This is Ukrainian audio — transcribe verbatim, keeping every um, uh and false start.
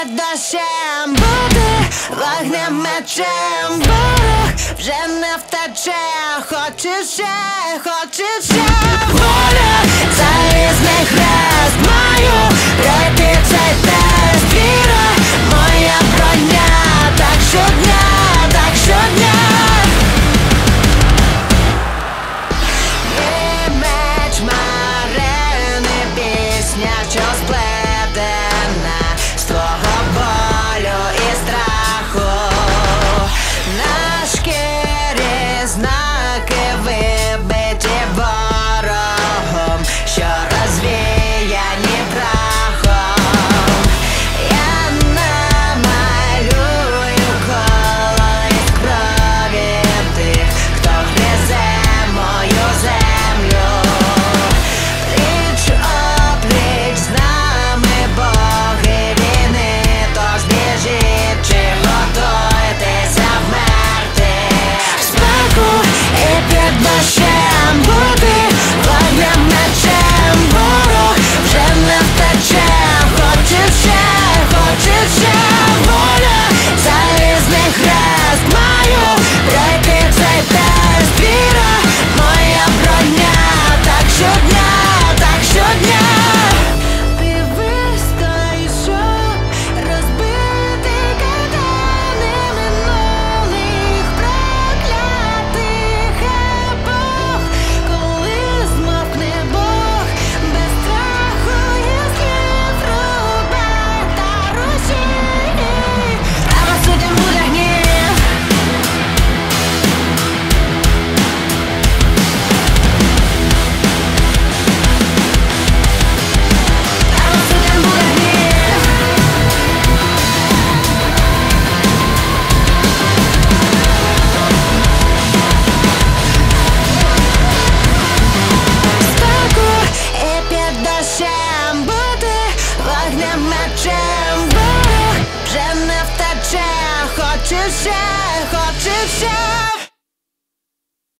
під дощем бути вогнеметчем. Ворог вже не втече. Хочеш ще, хочеш ще. Воля, залізний хрест. Маю пройти цей тест. Віра, моя броня. Так щодня, так щодня. Є меч Марини, пісня, що сплетена з твого болю і страху. На шкірі знаки вибиті ворогом, що розвіяні прахом. Я намалюю коло із крові тих, хто гризе мою землю. Пліч-опліч з нами боги війни, тож біжіть чи готуйтеся вмерти. В спеку і під дощем бути вогнеметчем. Ворог вже не втече. Хочеш ще, хочеш ще. Воля, залізний хрест. Маю пройти цей тест. Віра, моя броня. Так щодня, так щодня. Дивись, той, що розбитий кайдани минулих проклятих епох. Коли змовкне Бог, без страху є слів рубах та рушій. Правосуддям буде гнів. Правосуддям буде гнів. Спеку і під дощем бути вогнеметчем. Ворог вже не втече. Хочеш ще, хочеш ще.